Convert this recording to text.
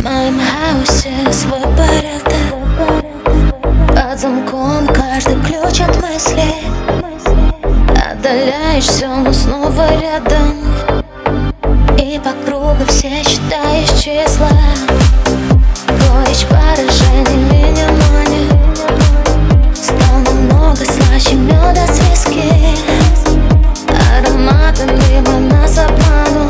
моем хаосе свой порядок. Под замком каждый ключ от мысли. Отдаляешь все, но снова рядом. И по кругу все считаешь числа. Горечь поражений меня манит. Стал намного слаще меда с виски. Ароматы мимо нас обманут.